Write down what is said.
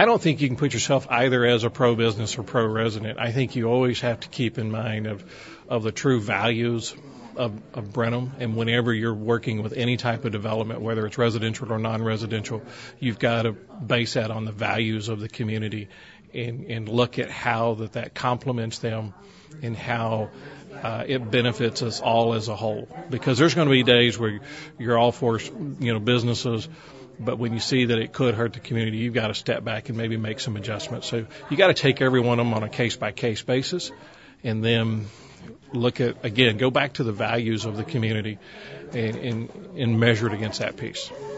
I don't think you can put yourself either as a pro-business or pro-resident. I think you always have to keep in mind of the true values of Brenham, and whenever you're working with any type of development, whether it's residential or non-residential, you've got to base that on the values of the community and look at how that complements them and how it benefits us all as a whole. Because there's going to be days where you're all for, businesses, but when you see that it could hurt the community, you've got to step back and maybe make some adjustments. So you got to take every one of them on a case-by-case basis, and then look at, again, go back to the values of the community and measure it against that piece.